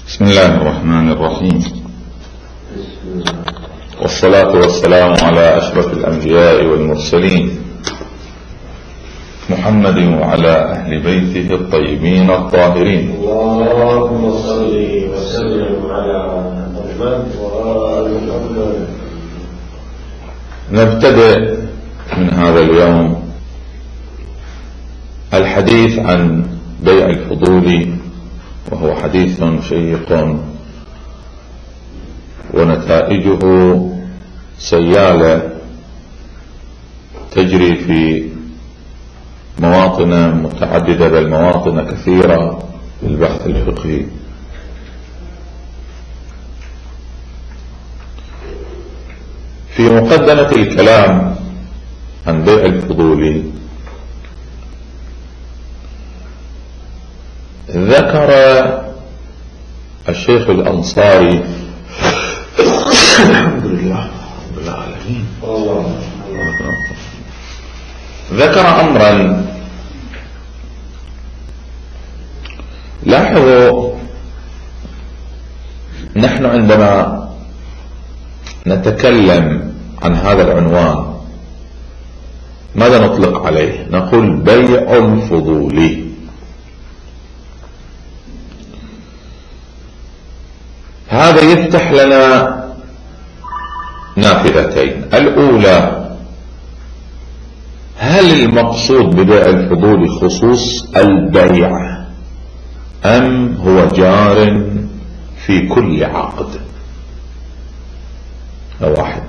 بسم الله الرحمن الرحيم، والصلاة والسلام على أشرف الأنبياء والمرسلين محمد وعلى أهل بيته الطيبين الطاهرين. اللهم صل وسلم على محمد وآل محمد. نبتدئ من هذا اليوم الحديث عن بيع الفضول، وهو حديث شيق ونتائجه سيالة تجري في مواطن متعددة، بل مواطن كثيرة في البحث الفقهي. في مقدمة الكلام عن بيع الفضول ذكر الشيخ الأنصاري الحمد لله رب العالمين ذكر أمرا. لاحظوا، نحن عندما نتكلم عن هذا العنوان ماذا نطلق عليه؟ نقول بيع الفضول. هذا يفتح لنا نافذتين. الأولى، هل المقصود ببيع الفضول خصوص البيع أم هو جار في كل عقد؟ واحد،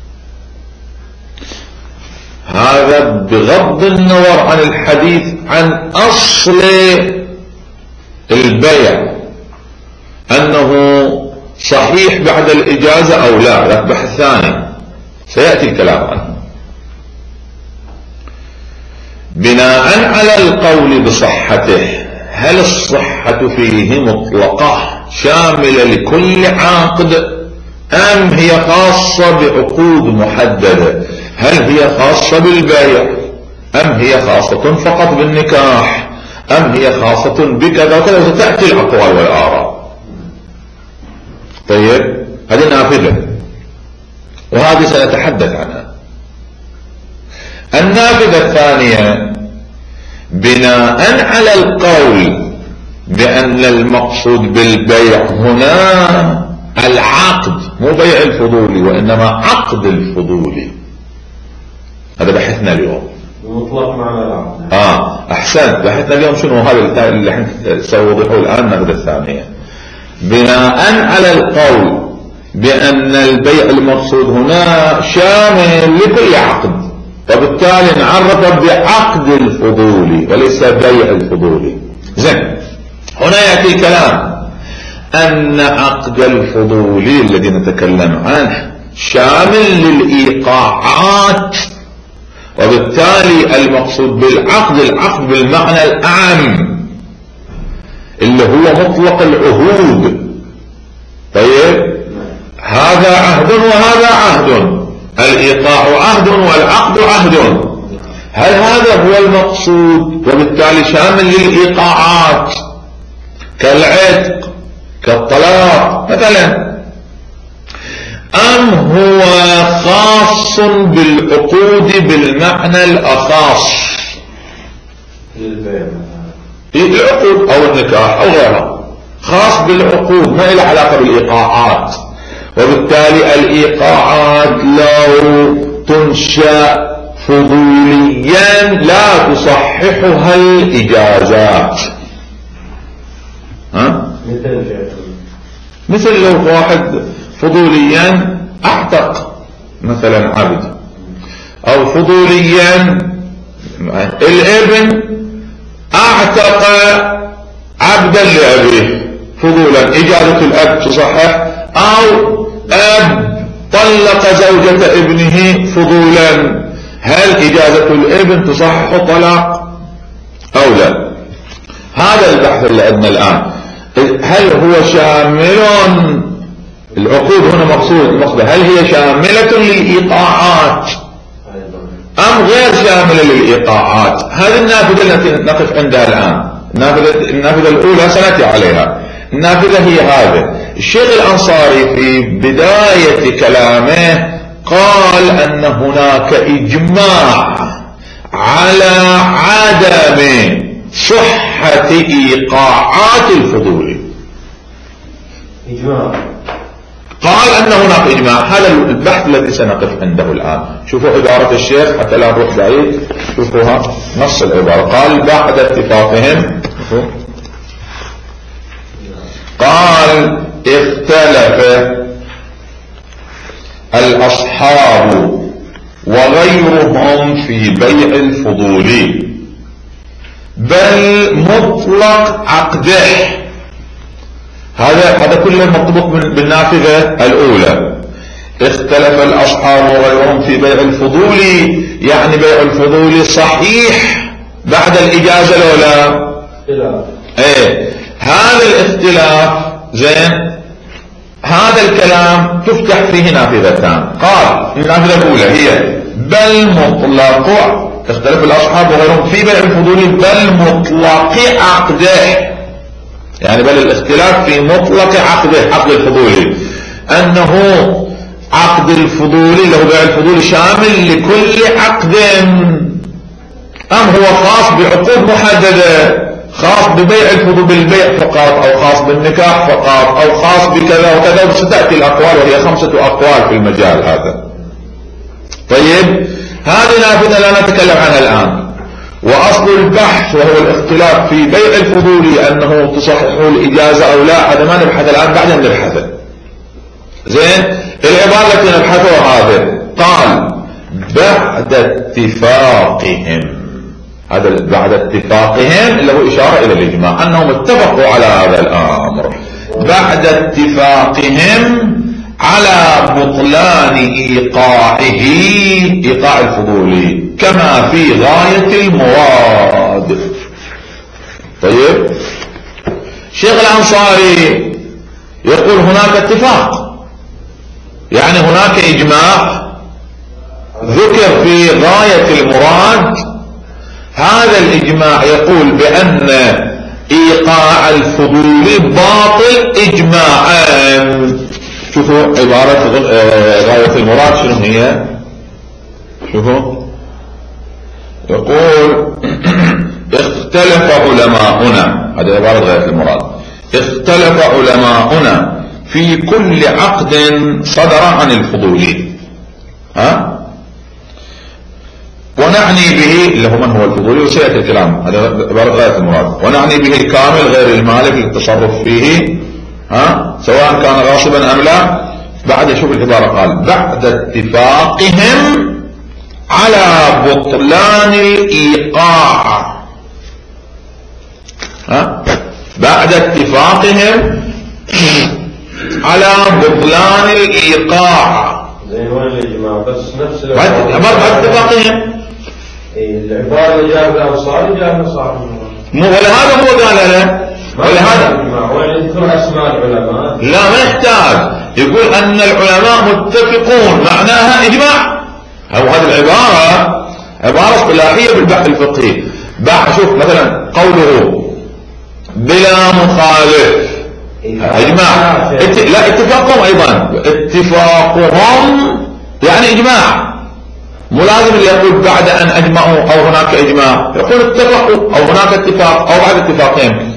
هذا بغض النظر عن الحديث عن أصل البيع أنه صحيح بعد الإجازة أو لا، هذا بحث ثاني سيأتي الكلام عنه. بناء على القول بصحته، هل الصحة فيه مطلقة شاملة لكل عقد أم هي خاصة بعقود محددة؟ هل هي خاصة بالبيع أم هي خاصة فقط بالنكاح أم هي خاصة بكذا وكذا؟ ستأتي الأقوال والآراء. طيب، هذه نافذة وهذه سنتحدث عنها. النافذة الثانية، بناء على القول بأن المقصود بالبيع هنا العقد، مو بيع الفضول وإنما عقد الفضول. هذا بحثنا اليوم. مطلق معنى العقد. أحسنت، بحثنا اليوم شنو هذا اللي احنا سنوضحه الآن. النافذة الثانية، بناء على القول بأن البيع المقصود هنا شامل لكل عقد، وبالتالي نعرف بعقد الفضول وليس بيع الفضول. زين، هنا يأتي الكلام أن عقد الفضول الذي نتكلم عنه شامل للإيقاعات، وبالتالي المقصود بالعقد العقد بالمعنى الأعم اللي هو مطلق العهود. طيب، هذا عهد وهذا عهد، الإيقاع عهد والعقد عهد. هل هذا هو المقصود وبالتالي شامل للإيقاعات كالعتق كالطلاق مثلا، أم هو خاص بالعقود بالمعنى الأخاص، العقود أو النكاح أو غيرها، خاص بالعقود ما له علاقة بالإيقاعات؟ وبالتالي الإيقاعات لو تنشأ فضوليا لا تصححها الإجازات. مثل لو واحد فضوليا أعتق مثلا عبد، أو فضوليا الابن أعتق عبدا لأبيه فضولا، إجازة الأب تصحح، أو أب طلق زوجة ابنه فضولا، هل إجازة الابن تصحح الطلاق أو لا؟ هذا البحث اللي عندنا الآن. هل هو شامل، العقود هنا مقصود، هل هي شاملة للإيقاعات أم غير شاملة للإيقاعات؟ هذه النافذة التي نقف عندها الآن. النافذة الأولى سنأتي عليها. النافذة هي هذا. الشيخ الأنصاري في بداية كلامه قال أن هناك إجماع على عدم صحة إيقاعات الفضول. إجماع. قال أن هناك إجماع. هذا البحث الذي سنقف عنده الآن. شوفوا عبارة الشيخ حتى لا نروح بعيد، شوفوها نص العبارة. قال بعد اتفاقهم، قال اختلف الأصحاب وغيرهم في بيع الفضول بل مطلق عقده. هذا كله مرتبط بالنافذة الأولى. اختلف الأصحاب وغيرهم في بيع الفضول، يعني بيع الفضول صحيح بعد الإجازة الأولى. ايه هذا الاختلاف زين. هذا الكلام تفتح فيه نافذتان. قال النافذة الأولى هي بل مطلق، اختلف الأصحاب وغيرهم في بيع الفضول بل مطلق عقده، يعني بل الاختلاف في مطلق عقده، عقد الفضول، أنه عقد الفضول اللي هو بيع الفضول شامل لكل عقد، أم هو خاص بعقود محددة، خاص ببيع الفضول بالبيع فقط، أو خاص بالنكاح فقط، أو خاص بكذا وكذا. وستأتي الأقوال وهي 5 أقوال في المجال هذا. طيب هذه نافذة لا نتكلم عنها الآن. وأصل البحث وهو الاختلاف في بيع الفضول أنه تصححه الإجازة أو لا، هذا ما نبحث الآن، بعدين نبحثه. زين. العبارة التي نبحثها هذا قال بعد اتفاقهم. هذا بعد اتفاقهم اللي هو إشارة إلى الإجماع أنهم اتفقوا على هذا الأمر. بعد اتفاقهم على بطلان إيقاع الفضول كما في غاية المراد. طيب الشيخ الأنصاري يقول هناك اتفاق، يعني هناك إجماع ذكر في غاية المراد. هذا الإجماع يقول بأن إيقاع الفضول باطل إجماعا. شوفوا عبارة غاية المراد شنو هي. شوفوا يقول اختلف علماؤنا، هذه عبارة غاية المراد، اختلف علماؤنا في كل عقد صدر عن الفضول، ونعني به اللي هو من هو الفضولي وسيأتي الكلام، هذا عبارة غاية المراد. ونعني به الكامل غير المالك للتصرف فيه سواء كان غاصبا أم لا. بعد شوف العبارة قال بعد اتفاقهم على بطلان الإيقاع. بعد اتفاقهم على بطلان الإيقاع. زي وين الإجماع بس نفس بعد اتفاقهم. العبارة اللي جاء بالأنصار جاء بالأنصار. ولهذا هو قال له ولهذا وين يذكر أسماء العلماء. لا ما يحتاج، يقول أن العلماء متفقون معناها إجماع. أو هذه العبارة عبارة اصطلاحية بالبحث الفقهي. شوف مثلا قوله بلا مخالف إجماع. لا اتفاقهم أيضا، اتفاقهم يعني إجماع. مو لازم اللي يقول بعد أن أجمعوا أو هناك إجماع، يقول اتفقوا أو هناك اتفاق أو بعد اتفاقهم.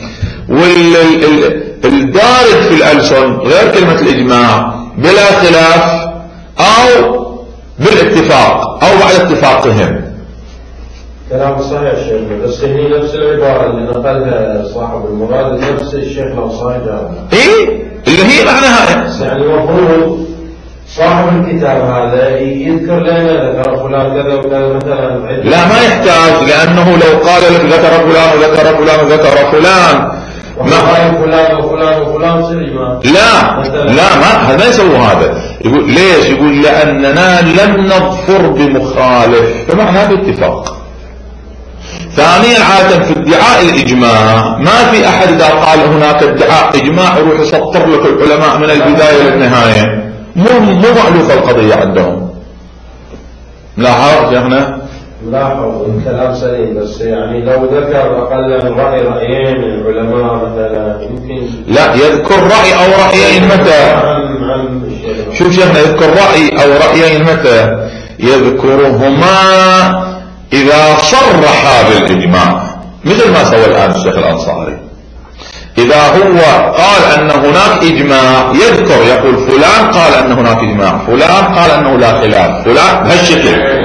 والدارج في الألسن غير كلمة الإجماع بلا خلاف أو بالاتفاق أو بعد اتفاقهم. كلام صحيح الشيخ، بس هي نفس العبارة اللي نقلها صاحب المراد نفس الشيخ الأنصاري جابها. إيه اللي هي معناها يعني المفروض صاحب الكتاب هذا يذكر لنا ذكر فلان كذا وكذا مثلا. لا ما يحتاج، لأنه لو قال لك ذكر فلان وذكر فلان وذكر فلان فلان وفلان وفلان سليمان. لا ما يسوي هذا. يقول ليش؟ يقول لأننا لم نظفر بمخالف، فمعنى باتفاق. ثانيا عادة في ادعاء الإجماع ما في أحد إذا قال هناك ادعاء إجماع يروح يسطر لك العلماء من البداية للنهاية. مو مألوفة القضية عندهم. لاحظ يا هنا ملاحظ الكلام سليم، بس يعني لو ذكر أقل من رأيين من العلماء مثلا يمكن لا يذكر رأي أو رأيين متى؟ شوف شيخنا، يذكر رأي أو رأيين متى؟ يذكرهما إذا صرح بالإجماع، مثل ما سوى الآن الشيخ الأنصاري. إذا هو قال أن هناك إجماع يذكر، يقول فلان قال أن هناك إجماع، فلان قال أنه لا خلاف، فلان بهالشكل.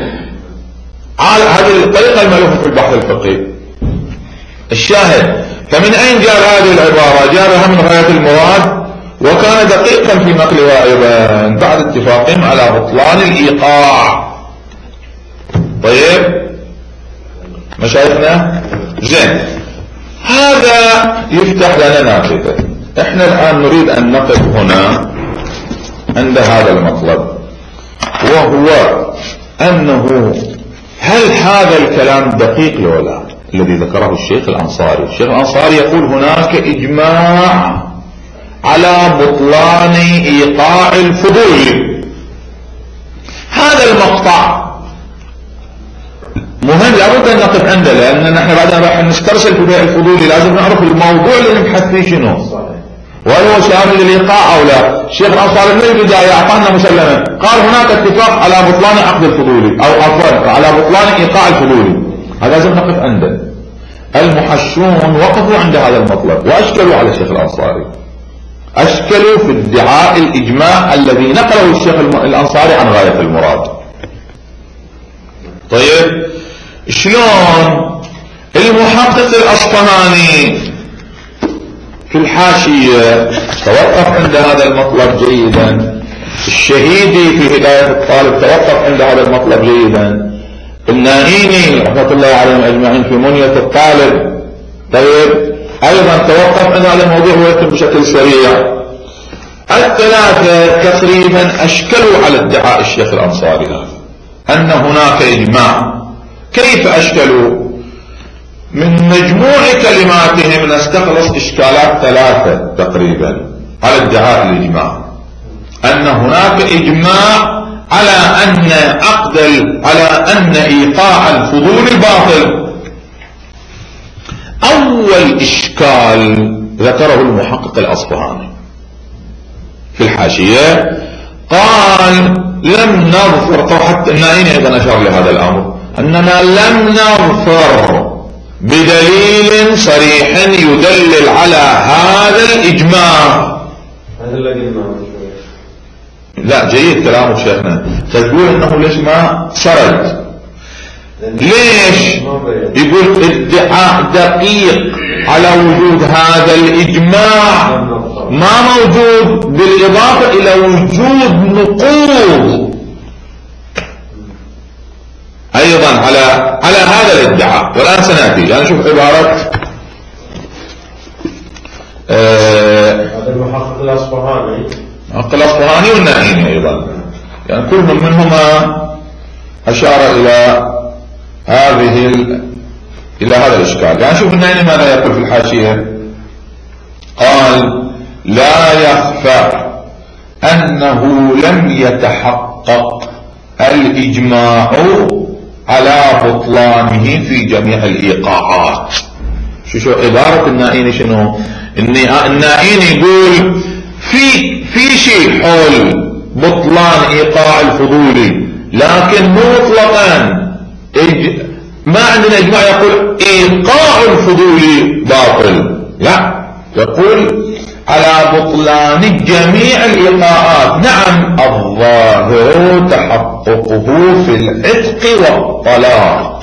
هذه الطريقة المألوفة في البحث الفقهي. الشاهد، فمن أين جاء هذه العبارة؟ جاءها من غاية المراد، وكان دقيقا في نقلها أيضا بعد اتفاقهم على بطلان الإيقاع. طيب مشايخنا، زين، هذا يفتح لنا نافذة. احنا الآن نريد أن نقف هنا عند هذا المطلب، وهو أنه هل هذا الكلام دقيق لو لا الذي ذكره الشيخ الأنصاري؟ الشيخ الأنصاري يقول هناك إجماع على بطلان إيقاع الفضول. هذا المقطع مهم، لابد أن نقف عنده، لأن نحن بعدين راح نسترسل في بيع الفضولي، لازم نعرف الموضوع اللي نبحث فيه شنو، وهل هو شامل للإيقاع أو لا. الشيخ الأنصاري من البداية أعطانا مسلما، قال هناك اتفاق على بطلان عقد الفضولي، أو عفوا على بطلان إيقاع الفضولي. هذا لازم نقف عنده. المحشون وقفوا عند هذا المطلب وأشكلوا على الشيخ الأنصاري، أشكلوا في ادعاء الإجماع الذي نقله الشيخ الأنصاري عن غاية المراد. طيب شلون المحقق الأصفهاني في الحاشية توقف عند هذا المطلب جيدا، الشهيدي في هداية الطالب توقف عند هذا المطلب جيدا، النائيني رحمة الله عليهم أجمعين في منية الطالب طيب أيضا توقف عند هذا الموضوع ويتم بشكل سريع. الثلاثة تقريبا أشكلوا على ادعاء الشيخ الأنصاري أن هناك إجماع. كيف أشكلوا؟ من مجموع كلماتهم نستخلص إشكالات ثلاثة تقريبا على ادعاء الإجماع، أن هناك إجماع على أن إيقاع الفضول باطل. أول إشكال ذكره المحقق الأصفهاني في الحاشية، قال لم نظفر، حتى النائيني أيضا أشار لهذا الأمر، أننا لم نظفر بدليل صريح يدلل على هذا الإجماع. هذا الإجماع لا جيد كلامك شيخنا، تقول انه ليش ما سرد؟ ليش؟ يقول ادعاء دقيق على وجود هذا الإجماع ما موجود، بالإضافة إلى وجود نقوض أيضا على هذا الادعاء. والآن سنأتي يعني نشوف عبارة هذا المحقق الأصفهاني الأصفهاني والنائيني أيضا، يعني كل منهما أشار إلى هذا الإشكال. يعني شوف النائيني ماذا يقول في الحاشية، قال لا يخفى أنه لم يتحقق الإجماع على بطلانه في جميع الإيقاعات. شو عبارة النائيني شنو؟ النائيني يقول في شيء حول بطلان إيقاع الفضولي، لكن مو مطلقا ما عندنا إجماع يقول إيقاع الفضولي باطل، لا، يقول على بطلان جميع الإيقاعات. نعم الظاهر تحققه في العتق والطلاق،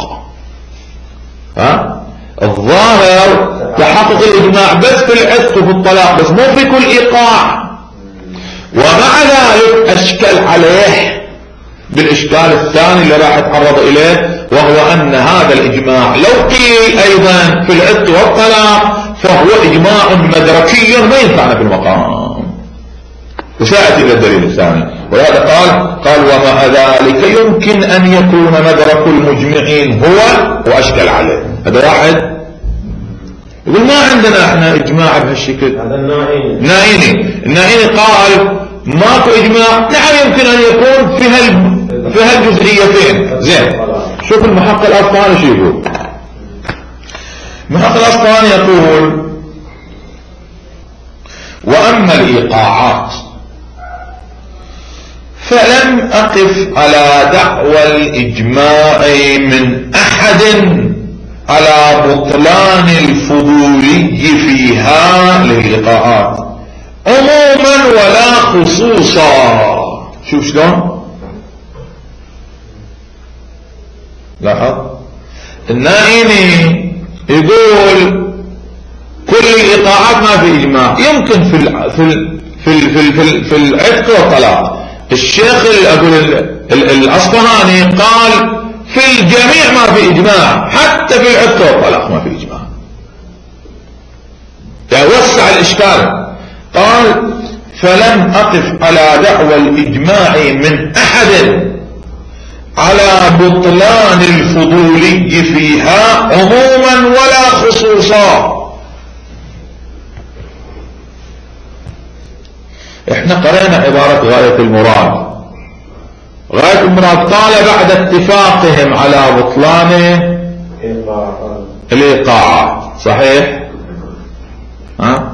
الظاهر تحقق الإجماع بس في العتق وفي الطلاق، بس مو في كل إيقاع. ومع ذلك أشكل عليه بالإشكال الثاني اللي راح أتعرض إليه، وهو أن هذا الإجماع لو قيل أيضا في العتق والطلاق فهو إجماع مدركي ما ينفعنا في المقام. وسأتي إلى الدليل الثاني، ولهذا قال ومع ذلك يمكن أن يكون مدرك المجمعين هو وأشكل عليه. هذا واحد يقول ما عندنا احنا إجماع بهالشكل. هذا النائيني قال ماكو إجماع. نعم يمكن أن يكون في هالجزئيتين. زين شوف المحقق الأصفهاني شو يقول. المحقق الأصفهاني يقول: وأما الإيقاعات فلم أقف على دعوى الإجماع من أحد على بطلان الفضولي فيها للإيقاعات عموما ولا خصوصا. شوف شلون لاحظ النائمي يقول كل الإيقاعات ما في إجماع، يمكن في العتق والطلاق. الشيخ الأصفهاني قال في الجميع ما في إجماع، حتى في العتق والطلاق ما في إجماع، يعني وسع الإشكال. قال فلم أقف على دعوى الإجماع من أحد على بطلان الفضولي فيها عموما ولا خصوصا. احنا قرأنا عبارة غاية المراد. غاية المراد قال بعد اتفاقهم على بطلان الإيقاع، صحيح؟ ها؟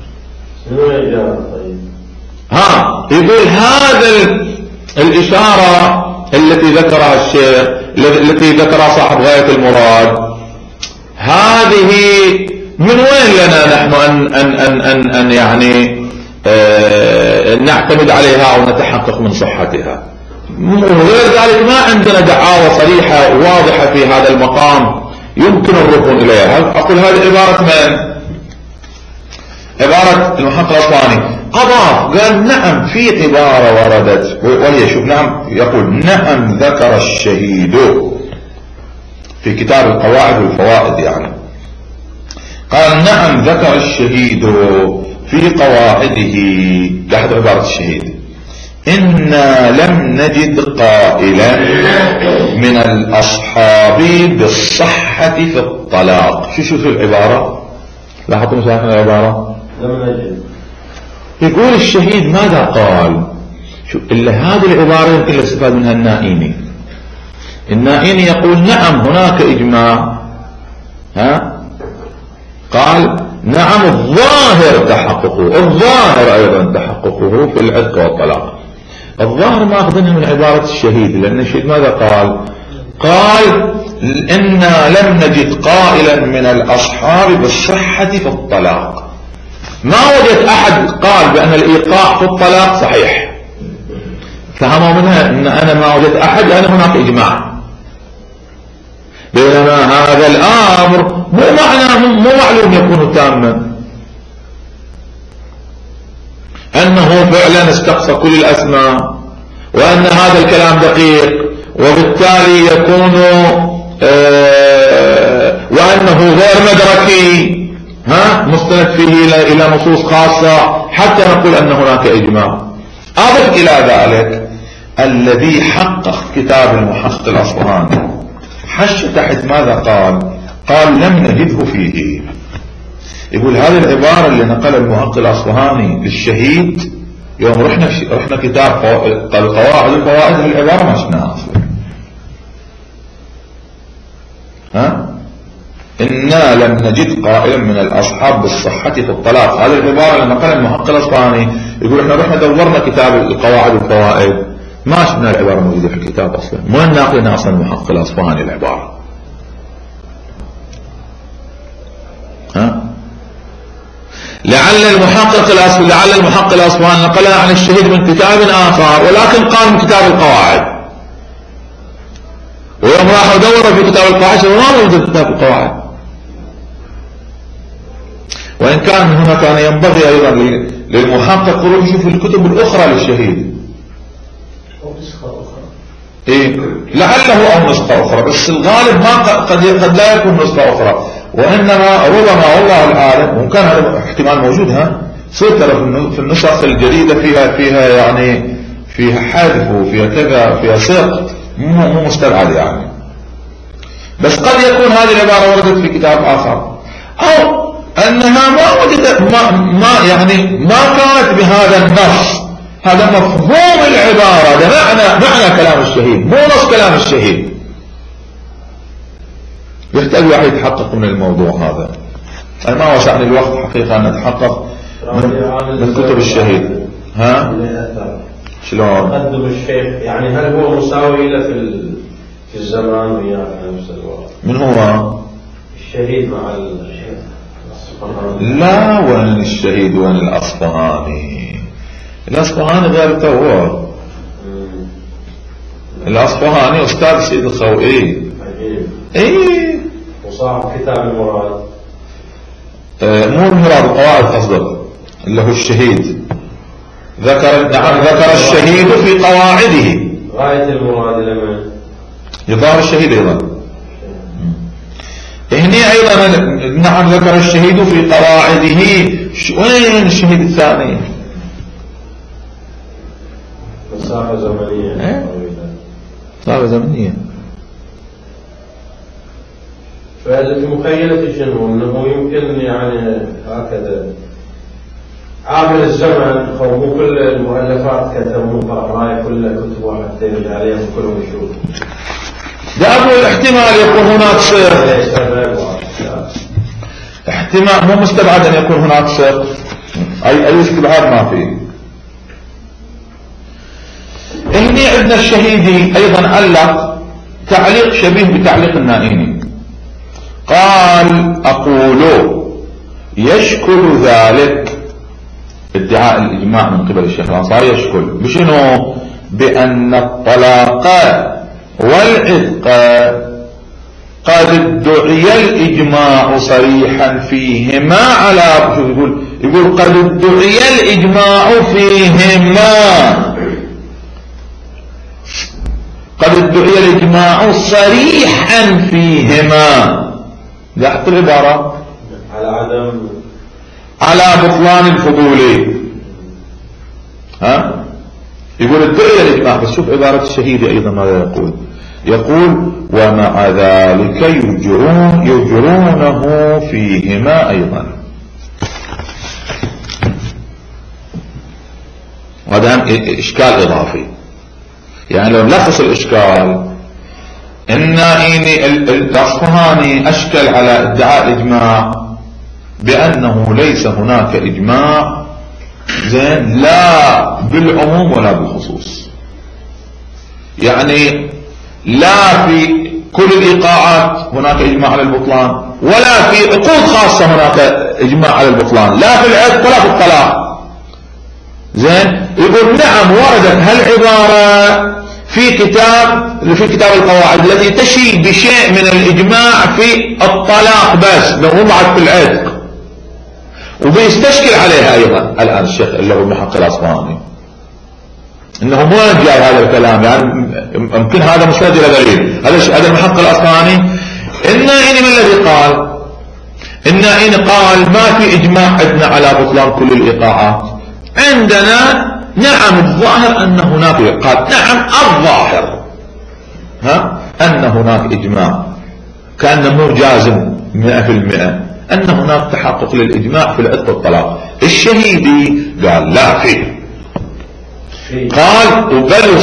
يقول هذا الإشارة التي ذكرها الشيخ، التي ذكرها صاحب غاية المراد، هذه من وين لنا نحن أن يعني نعتمد عليها ونتحقق من صحتها؟ وغير ذلك ما عندنا دعاوى صريحة واضحة في هذا المقام يمكن الركون إليها. أقول هذه عبارة من؟ عبارة المحقق الأصفهاني. أضاف قال نعم في عبارة وردت وهي شوف، نعم يقول نعم ذكر الشهيد في كتاب القواعد والفوائد، يعني قال نعم ذكر الشهيد في قواعده تحت عبارة الشهيد إنا لم نجد قائلا من الأصحاب بالصحة في الطلاق. شو في العبارة؟ لاحظتوا مشاهدنا العبارة؟ لم نجد. يقول الشهيد ماذا قال؟ شو إلا هذه العبارة يمكن الاستفاد منها النائيني. النائيني يقول نعم هناك إجماع، قال نعم الظاهر تحققه، الظاهر أيضا تحققه في العتق والطلاق. الظاهر ما أخذنها من عبارة الشهيد، لأن الشهيد ماذا قال؟ قال إنا لم نجد قائلا من الأصحاب بالصحة في الطلاق. ما وجد أحد قال بأن الإيقاع في الطلاق صحيح. فهموا منها أن أنا ما وجدت أحد لأن هناك إجماع، بينما هذا الأمر مو معلوم يكون تاما، أنه فعلا استقصى كل الأسماء، وأن هذا الكلام دقيق، وبالتالي يكون وأنه غير مدركي مستند فيه إلى نصوص خاصة حتى نقول أن هناك إجماع. أضف إلى ذلك الذي حقق كتاب المحقق الأصفهاني حش تحت ماذا قال لم نجده فيه. يقول هذه العبارة اللي نقل المحقق الأصفهاني للشهيد يوم رحنا كتاب القواعد والفوائد، العبارة ما شفناها أصلا. إنا لم نجد قائلا من الأصحاب بالصحة في الطلاق. هذه العبارة اللي نقل المحقق الأصفهاني. يقول احنا رحنا دورنا كتاب القواعد والفوائد ما شفنا العبارة موجودة في الكتاب أصلا. وين ناقلنا أصلا المحقق الأصفهاني العبارة؟ لعل المحقق الأصفهاني نقلها عن الشهيد من كتاب آخر، ولكن قال من كتاب القواعد. ويوم راحوا دوروا في كتاب القواعد ما موجود كتاب القواعد. وإن كان هنا كان ينبغي أيضا للمحقق خروج يشوف الكتب الأخرى للشهيد، لعله أو نسخة أخرى، بس الغالب ما قد لا يكون نسخة أخرى، وإنما ربما والله العالم وكان هذا احتمال موجود. صرت في النسخ الجديدة فيها يعني فيها حذف وفيها كذا فيها سقط مو مستبعد يعني، بس قد يكون هذه العبارة وردت في كتاب آخر، أو أنها ما وجدت ما كانت بهذا النص. هذا مفهوم العبارة، ده معنى كلام الشهيد، مو نص كلام الشهيد. يحتاج واحد يتحقق من الموضوع هذا. أنا ما وسعني الوقت حقيقة أن أتحقق من كتب الشهيد. ها؟ شلون؟ تقدم الشيخ يعني هل هو مساوي له في الزمان وياه في نفس الوقت؟ من هو؟ الشهيد مع الشيخ الأصفهاني. لا، وين الشهيد وين الأصفهاني؟ الأصفهاني غير توه. الأصفهاني أستاذ سيد الخوئي. عجيب. إيه. وصاحب كتاب المراد. مو المراد، القواعد قصدك اللي هو الشهيد. ذكر الشهيد في قواعده. غاية المراد لمن؟ يظهر الشهيد أيضا. هنا أيضا نعم ذكر الشهيد في قواعده. وين الشهيد الثاني؟ مسافة زمنية. مسافة زمنية. فهذا في مخيلة شنو؟ أنه يمكن يعني هكذا عامل الزمن، أو مو كل المؤلفات كتبوا قراءة كل كتب واحد ترد عليها وكلهم يشوف. ده أول احتمال يكون هناك صيغ. احتمال مو مستبعد أن يكون هناك صيغ. أي استبعاد ما فيه. هنا عندنا الشهيدي أيضا علق تعليق شبيه بتعليق النائيني. قال: أقول يشكل ذلك ادعاء الإجماع من قبل الشيخ الأنصاري، يشكل بشنو؟ بأن الطلاق والعتق قد ادعي الإجماع صريحا فيهما على يقول قد ادعي الإجماع فيهما، قد ادعي الإجماع صريحا فيهما. لاحظوا العبارة على بطلان الفضولي. ها؟ يقول ادعي الإجماع، بس شوف عبارة الشهيد أيضا ماذا يقول ومع ذلك يجرونه فيهما أيضا. وهذا إشكال إضافي. يعني لو نلخص الإشكال إن الأصفهاني أشكل على ادعاء الإجماع بأنه ليس هناك إجماع زين لا بالعموم ولا بالخصوص. يعني لا في كل الإيقاعات هناك إجماع على البطلان، ولا في عقود خاصة هناك إجماع على البطلان، لا في العتق ولا في الطلاق. زين. يقول نعم وردت هالعبارة في كتاب القواعد التي تشي بشيء من الإجماع في الطلاق بس لو هو بعد في العتق، وبيستشكل عليها أيضا الآن الشيخ اللي هو ابن حق الأصفهاني إنه مو جاء هذا الكلام. يعني يمكن هذا مستند إلى دليل. هذا ابن حق الأصفهاني النائين من الذي قال؟ النائين قال ما في إجماع عندنا على بطلان كل الإيقاعات. عندنا نعم الظاهر أن هناك، قال نعم الظاهر أن هناك إجماع، كأنه مو جازم 100% أن هناك تحقق للإجماع في العتق والطلاق. الشهيدي قال لا فيه، قال وبل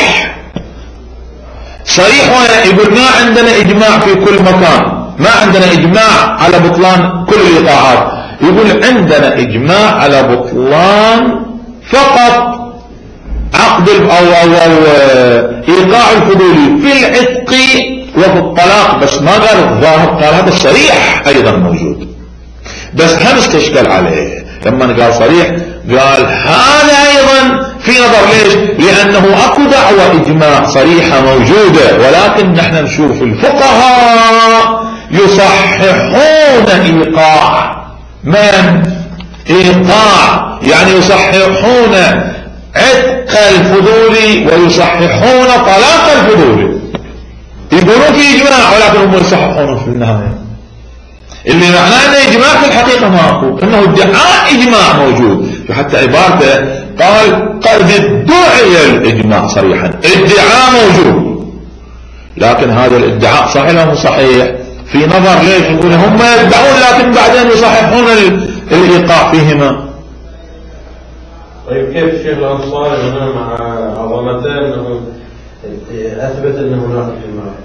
صريح يقول ما عندنا إجماع في كل مكان، ما عندنا إجماع على بطلان كل الإيقاعات. يقول عندنا إجماع على بطلان فقط عقد أو إيقاع الفضولي في العتق وفي الطلاق، بس ما قال الظاهر، قال هذا صريح أيضا موجود، بس هم استشكل عليه لما قال صريح. قال هذا أيضا في نظر. ليش؟ لأنه أكو دعوة إجماع صريحة موجودة، ولكن نحن نشوف الفقهاء يصححون إيقاع من؟ إيقاع يعني يصححون عتق الفضولي ويصححون طلاق الفضولي. يقولون في إجماع ولكن هم يصححون في النهاية، اللي معناه أن إجماع في الحقيقة ماكو، أنه ادعاء إجماع موجود. حتى عبارته قال قد ادعي الإجماع صريحا، ادعاء موجود، لكن هذا الادعاء صحيح أو صحيح في نظر. ليش؟ يقول هم يدعون لكن بعدين يصححون الإيقاع فيهما. طيب كيف الشيخ الأنصاري هنا مع عظمته أنه أثبت أنه هناك إجماع؟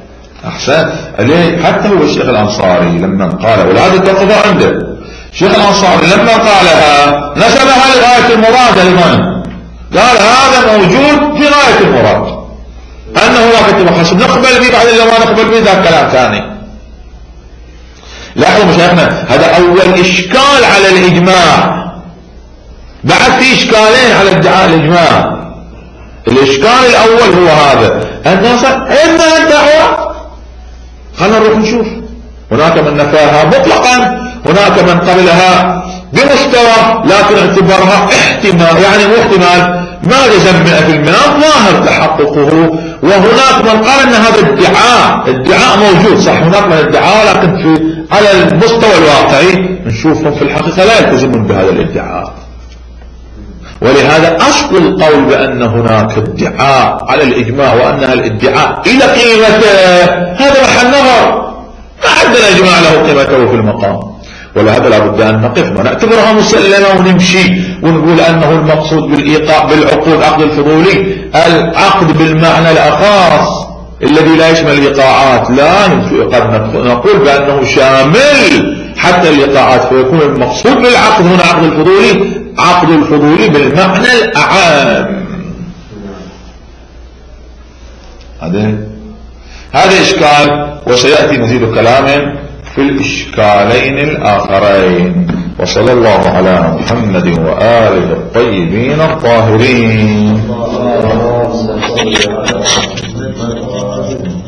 أحسن ليه؟ حتى هو الشيخ الأنصاري لما قال، وهذا التقضى عنده الشيخ الأنصاري لما قالها نسبها لغاية المراد أيضا، قال هذا موجود في غاية المراد، أنه وقت محسن نقبل به بعد اللي ما نقبل به ذا كلام ثاني. لاحظوا مشايخنا، هذا أول إشكال على الإجماع. بعد في إشكالين على ادعاء الإجماع. الإشكال الأول هو هذا، الناس إما الدعوة، خلنا نروح نشوف، هناك من نفاها مطلقا، هناك من قبلها بمستوى لكن اعتبرها احتمال، يعني مو احتمال، ما جزم 100% ظاهر تحققه، وهناك من قال ان هذا ادعاء موجود صح، هناك من ادعاء لكن على المستوى الواقعي نشوفهم في الحقيقة لا يلتزمون بهذا الادعاء. ولهذا أصل القول بأن هناك ادعاء على الإجماع وأنها الادعاء إلى قيمته هذا محل نظر، ما عندنا إجماع له قيمته في المقام. ولهذا لابد أن نقف ونعتبرها مسلمة ونمشي ونقول أنه المقصود بالإيقاع بالعقود عقد الفضولي العقد بالمعنى الأخاص الذي لا يشمل الإيقاعات، لا قد نقول بأنه شامل حتى الإيقاعات، فيكون المقصود بالعقد هنا عقد الفضولي بالمعنى الأعام. هذا إشكال، وسيأتي مزيد كلام في الإشكالين الآخرين. وصلى الله على محمد وآله الطيبين الطاهرين.